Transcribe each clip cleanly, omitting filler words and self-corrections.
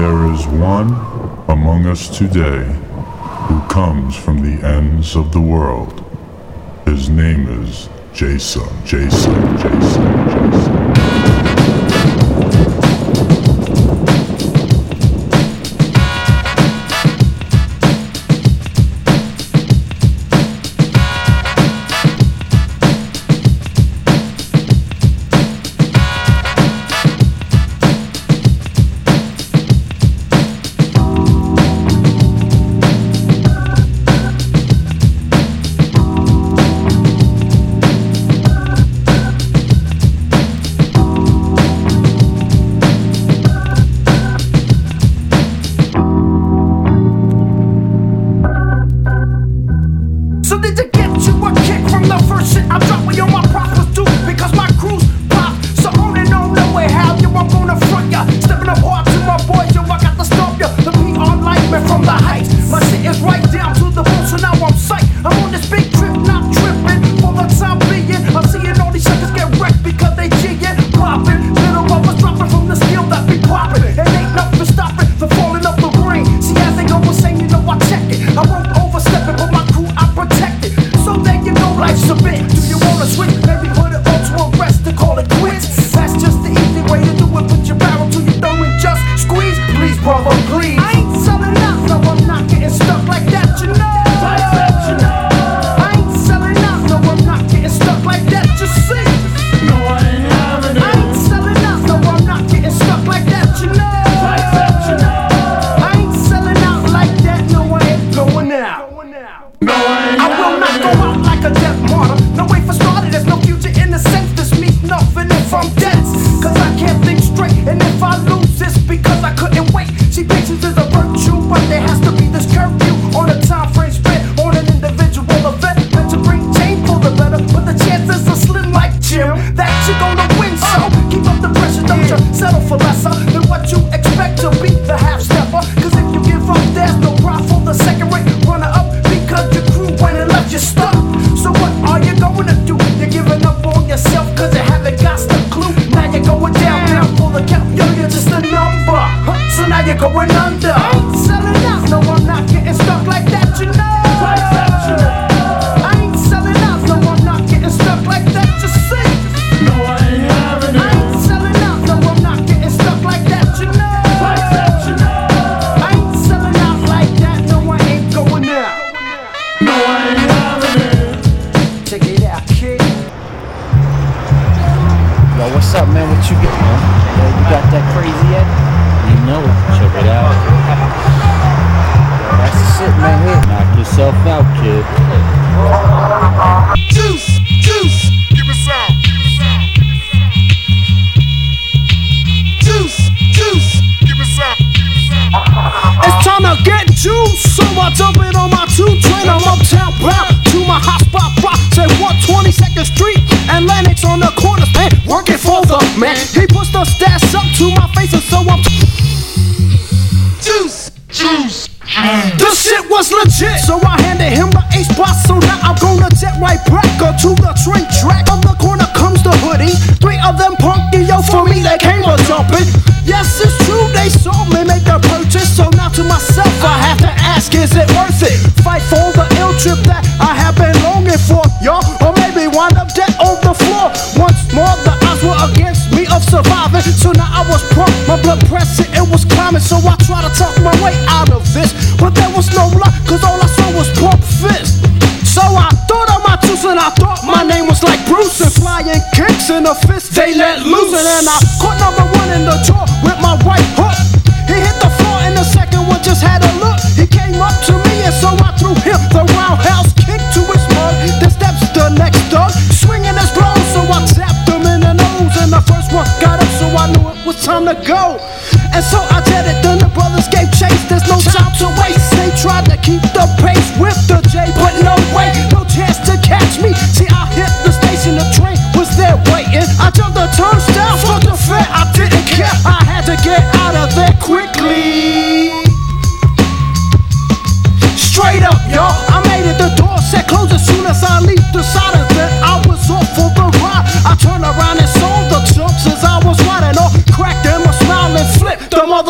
there is one among us today who comes from the ends of the world. His name is Jason.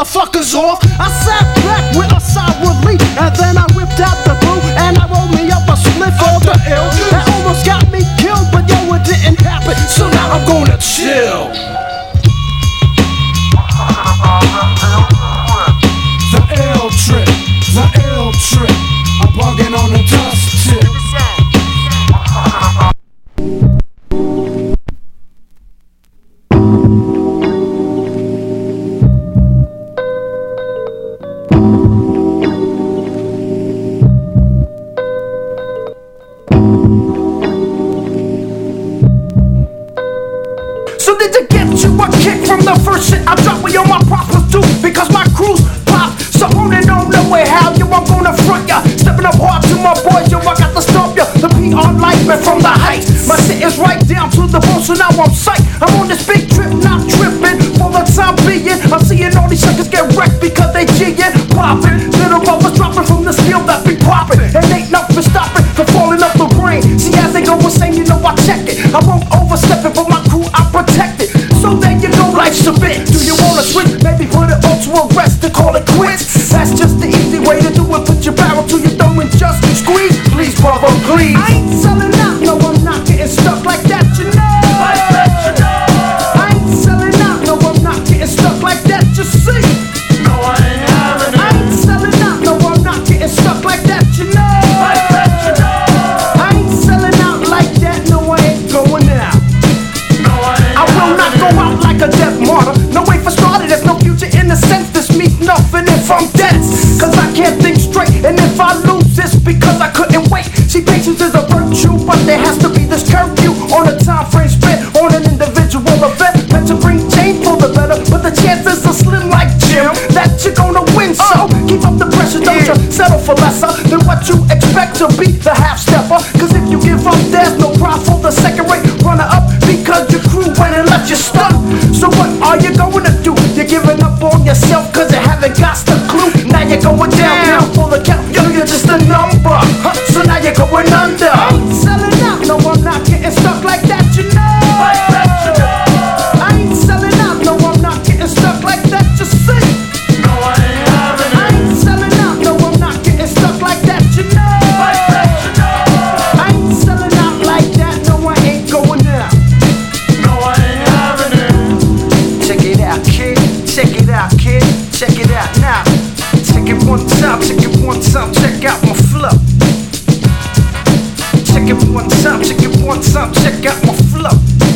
motherfuckers off. I sat back with a sour leaf, and then I whipped out the brew, and I rolled me up a spliff for the ill. That almost got me killed, but yo, it didn't happen, so now I'm gonna chill. The ill trip, the ill trip, I'm bugging on the dust tip. So did you get you a kick from the first shit I dropped with yo my props too? Because my crew's pop, so on and on, no way how you I'm gonna front ya. Stepping up hard to my boys, yo I got to stomp ya. The PR lineman from the heights, my shit is right down to the bone, so now I'm psyched. I'm on this big trip, not tripping for the time being. I'm seeing all these suckers get wrecked because they G'ing, popping. Little brothers dropping from the steel that be popping, and ain't nothing stopping from falling up the brain. See as they go insane, you know I check it. I won't overstep it, but my crew I protect it. So there you go, life's a bitch. Do you wanna switch? Maybe put it all to a rest to call it quits. That's just the easy way to do it. Put your barrel to your thumb and just squeeze. Please, brother, please. I ain't selling out, no, I'm not getting stuck like that, you know. Like that, you know. I ain't selling out, no, I'm not getting stuck like that, you see. No, I ain't having it. I ain't selling out, no, I'm not getting stuck like that, you know. Like that, you know. I ain't selling out like that, no, I ain't going out. I will not go out like a death martyr. No way for started, there's no future in the sense. This means nothing if I'm dead. Cause I can't think straight, and if I lose it's because I couldn't wait. See, patience is a virtue, but there has to be this curfew on a time frame spent on an individual event meant to bring change for the better, but the chances are slim like Jim that you're gonna win. So keep up the pressure, don't you settle for lesser than what you expect to be the half-stepper. Cause if you give up, there's no prize for the second-rate runner-up, because your crew went and left you stuck. So what are you going to do? You're giving up on yourself cause you haven't got the clue. Now you're going down for the count. Yo, you're just a number, so now you're going under. I ain't selling out, no, I'm not getting stuck like that, you know. Like that, you know. I ain't selling out, no, I'm not getting stuck like that, you see. No, I ain't having it. I ain't selling out, no, I'm not getting stuck like that, you know. Like that, you know. I ain't selling out like that, no, I ain't going out. No, I ain't having it. Check it out, kid. Check it out, kid. Check it out now. Check it one time, check it one time, check out my flow. Check it one time, check it one time, check out my flow.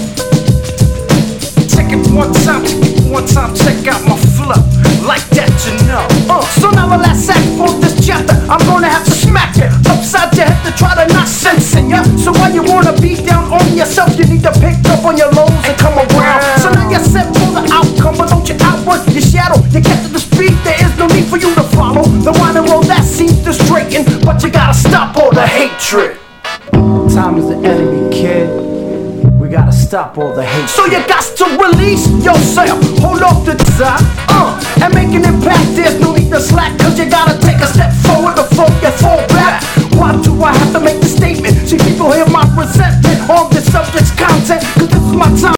Check it one time, check it one time, check out my flow. Like that, you know. So now the last act for this chapter, I'm gonna have to smack it upside your head to try to knock sense in ya. So why you wanna be down on yourself, you need to pick up on your lows and come around. So now you're set for the outcome, but don't you outwork your shadow. You get to the speed, there is no need for you to follow the winding road that seems to straighten, but you gotta stop all the hatred. Time is the enemy, kid. We gotta stop all the hate. So you got to release yourself, hold off the top, and make an impact. There's no